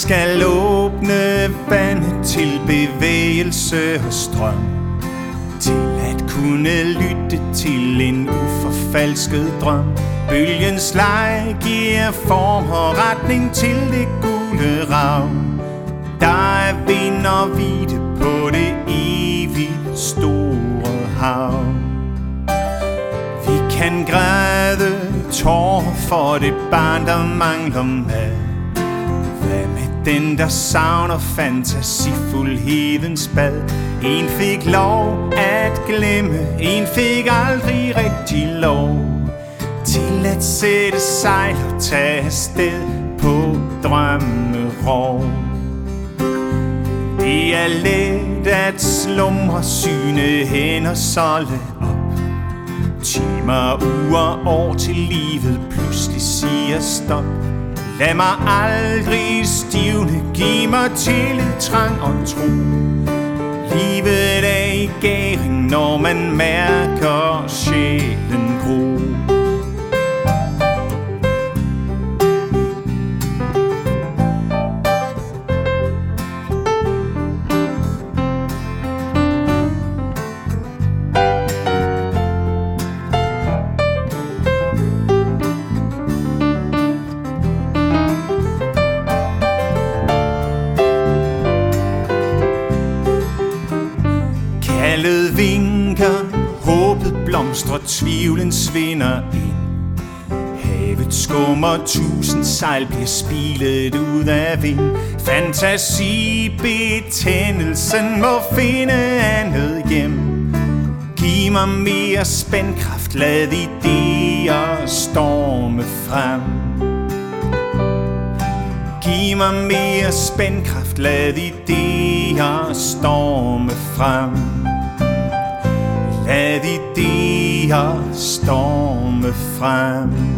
skal åbne vandet til bevægelse og strøm, til at kunne lytte til en uforfalsket drøm. Bølgens leg giver form og retning til det gule rav. Der er vind og vide på det evigt store hav. Vi kan græde tårer for det barn, der mangler mad. Hvad med den, der savner fantasifuldhedens bad? En fik lov at glemme, en fik aldrig rigtig lov til at sætte sejl og tage afsted på drømmerov. Det er let at slumre, syne hen og solde op. Timer, uger, år til livet pludselig siger stop. Lad mig aldrig stivne, giv mig tillid, trang og tro. Livet er i gæring, når man mærker sjælen gro. Kaldet vinker, håbet blomstrer, tvivlen svinder ind. Havet skummer, 1000 sejl bliver spilet ud af vind. Fantasibetændelsen må finde andet hjem. Giv mig mere spændkraft, lad idéer storme frem. Giv mig mere spændkraft, lad idéer storme frem. Lad idéer storme frem.